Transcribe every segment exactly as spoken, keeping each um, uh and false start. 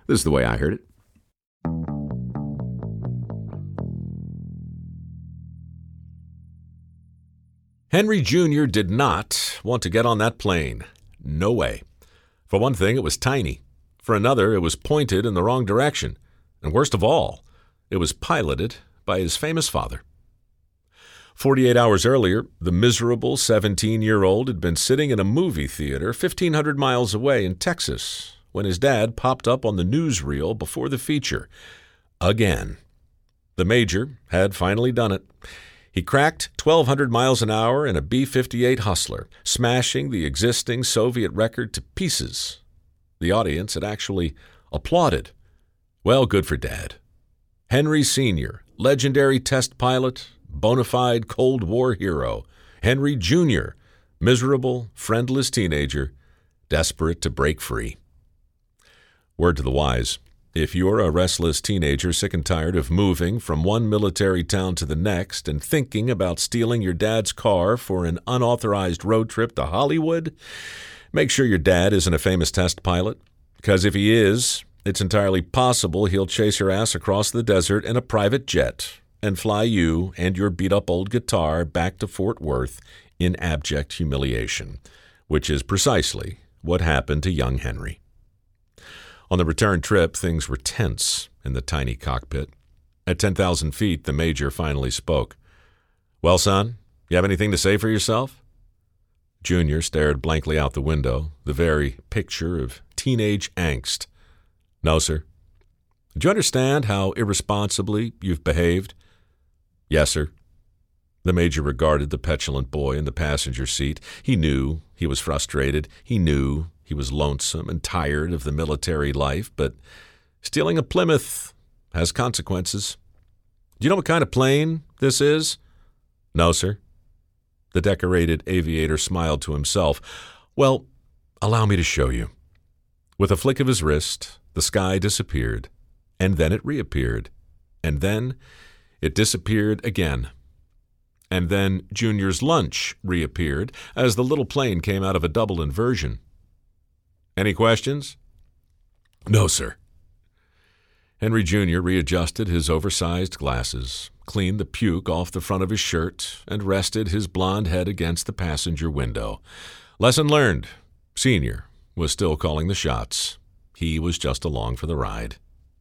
This is the way I heard it. Henry Junior did not want to get on that plane. No way. For one thing, it was tiny. For another, it was pointed in the wrong direction. And worst of all, it was piloted by his famous father. Forty-eight hours earlier, the miserable seventeen-year-old had been sitting in a movie theater fifteen hundred miles away in Texas when his dad popped up on the newsreel before the feature. Again. The Major had finally done it. He cracked twelve hundred miles an hour in a B fifty-eight Hustler, smashing the existing Soviet record to pieces. The audience had actually applauded. Well, good for Dad. Henry Senior, legendary test pilot, bona fide Cold War hero. Henry Junior, miserable, friendless teenager, desperate to break free. Word to the wise. If you're a restless teenager sick and tired of moving from one military town to the next and thinking about stealing your dad's car for an unauthorized road trip to Hollywood, make sure your dad isn't a famous test pilot, because if he is, it's entirely possible he'll chase your ass across the desert in a private jet and fly you and your beat-up old guitar back to Fort Worth in abject humiliation, which is precisely what happened to young Henry. On the return trip, things were tense in the tiny cockpit. At ten thousand feet, the Major finally spoke. "Well, son, you have anything to say for yourself?" Junior stared blankly out the window, the very picture of teenage angst. "No, sir." "Do you understand how irresponsibly you've behaved?" "Yes, sir." The Major regarded the petulant boy in the passenger seat. He knew he was frustrated. He knew he was lonesome and tired of the military life, but stealing a Plymouth has consequences. "Do you know what kind of plane this is?" "No, sir." The decorated aviator smiled to himself. "Well, allow me to show you." With a flick of his wrist, the sky disappeared, and then it reappeared, and then it disappeared again. And then Junior's lunch reappeared as the little plane came out of a double inversion. "Any questions?" "No, sir." Henry Junior readjusted his oversized glasses, cleaned the puke off the front of his shirt, and rested his blond head against the passenger window. Lesson learned. Senior was still calling the shots. He was just along for the ride.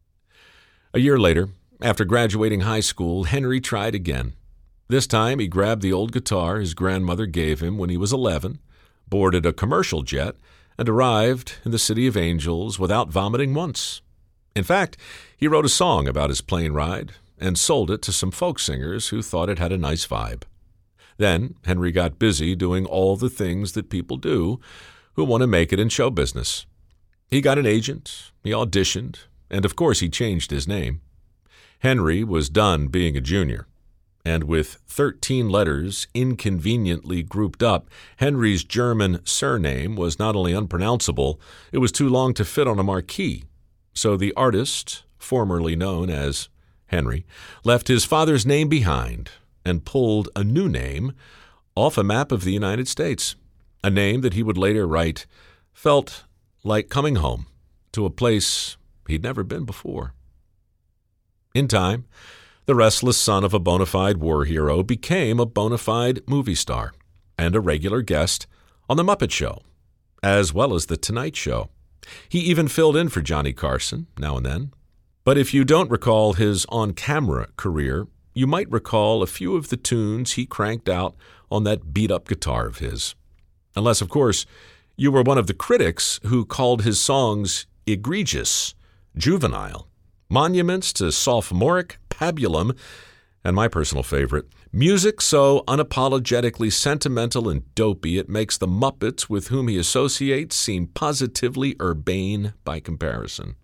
A year later, after graduating high school, Henry tried again. This time he grabbed the old guitar his grandmother gave him when he was eleven, boarded a commercial jet, and arrived in the City of Angels without vomiting once. In fact, he wrote a song about his plane ride and sold it to some folk singers who thought it had a nice vibe. Then Henry got busy doing all the things that people do who want to make it in show business. He got an agent, he auditioned, and of course he changed his name. Henry was done being a junior. And with thirteen letters inconveniently grouped up, Henry's German surname was not only unpronounceable, it was too long to fit on a marquee. So the artist, formerly known as Henry, left his father's name behind and pulled a new name off a map of the United States, a name that he would later write felt like coming home to a place he'd never been before. In time, the restless son of a bona fide war hero became a bona fide movie star and a regular guest on The Muppet Show, as well as The Tonight Show. He even filled in for Johnny Carson now and then. But if you don't recall his on-camera career, you might recall a few of the tunes he cranked out on that beat-up guitar of his. Unless, of course, you were one of the critics who called his songs egregious, juvenile, monuments to sophomoric pabulum, and my personal favorite, music so unapologetically sentimental and dopey it makes the Muppets with whom he associates seem positively urbane by comparison.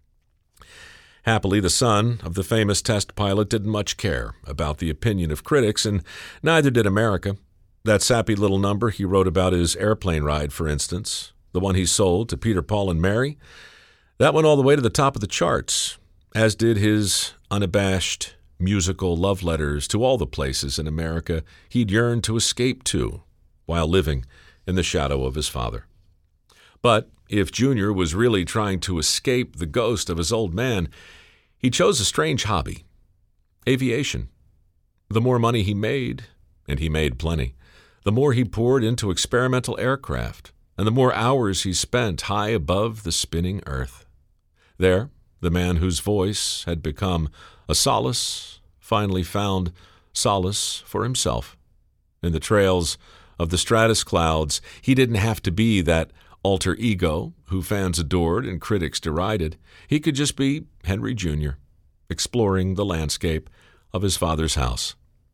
Happily, the son of the famous test pilot didn't much care about the opinion of critics, and neither did America. That sappy little number he wrote about his airplane ride, for instance, the one he sold to Peter, Paul, and Mary, that went all the way to the top of the charts, as did his unabashed musical love letters to all the places in America he'd yearned to escape to while living in the shadow of his father. But if Junior was really trying to escape the ghost of his old man, he chose a strange hobby: aviation. The more money he made, and he made plenty, the more he poured into experimental aircraft, and the more hours he spent high above the spinning earth. There, the man whose voice had become a solace finally found solace for himself. In the trails of the stratus clouds, he didn't have to be that alter ego who fans adored and critics derided. He could just be Henry Junior, exploring the landscape of his father's house.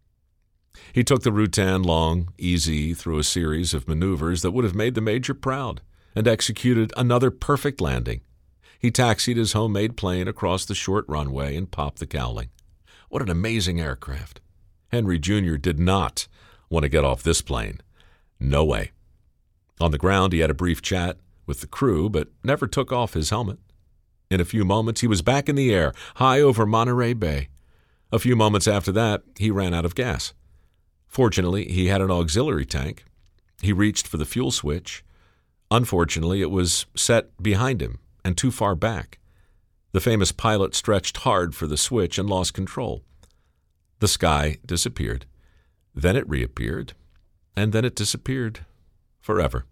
He took the Rutan long, easy through a series of maneuvers that would have made the Major proud, and executed another perfect landing. He taxied his homemade plane across the short runway and popped the cowling. What an amazing aircraft. Henry Junior did not want to get off this plane. No way. On the ground, he had a brief chat with the crew, but never took off his helmet. In a few moments, he was back in the air, high over Monterey Bay. A few moments after that, he ran out of gas. Fortunately, he had an auxiliary tank. He reached for the fuel switch. Unfortunately, it was set behind him and too far back. The famous pilot stretched hard for the switch and lost control. The sky disappeared. Then it reappeared. And then it disappeared forever.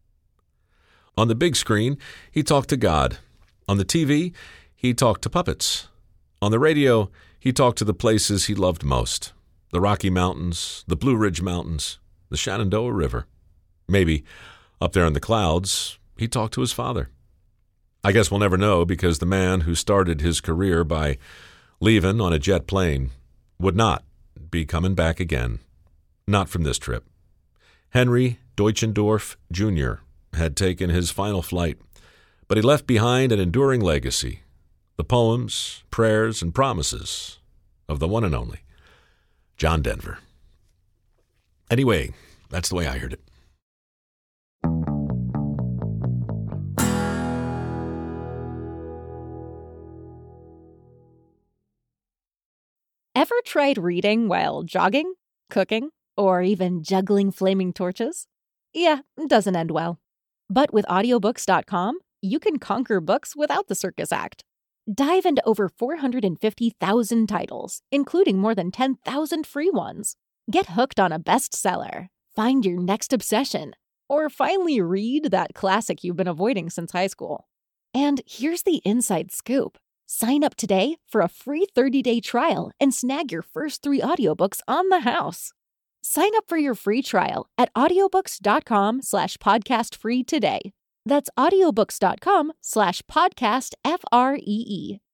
On the big screen, he talked to God. On the T V, he talked to puppets. On the radio, he talked to the places he loved most: the Rocky Mountains, the Blue Ridge Mountains, the Shenandoah River. Maybe, up there in the clouds, he talked to his father. I guess we'll never know, because the man who started his career by leaving on a jet plane would not be coming back again. Not from this trip. Henry Deutschendorf Junior had taken his final flight, but he left behind an enduring legacy: the poems, prayers, and promises of the one and only John Denver. Anyway, that's the way I heard it. Ever tried reading while jogging, cooking, or even juggling flaming torches? Yeah, it doesn't end well. But with audiobooks dot com, you can conquer books without the circus act. Dive into over four hundred fifty thousand titles, including more than ten thousand free ones. Get hooked on a bestseller, find your next obsession, or finally read that classic you've been avoiding since high school. And here's the inside scoop. Sign up today for a free thirty-day trial and snag your first three audiobooks on the house. Sign up for your free trial at audiobooks dot com slash podcast free today. That's audiobooks dot com slash podcast F R E E.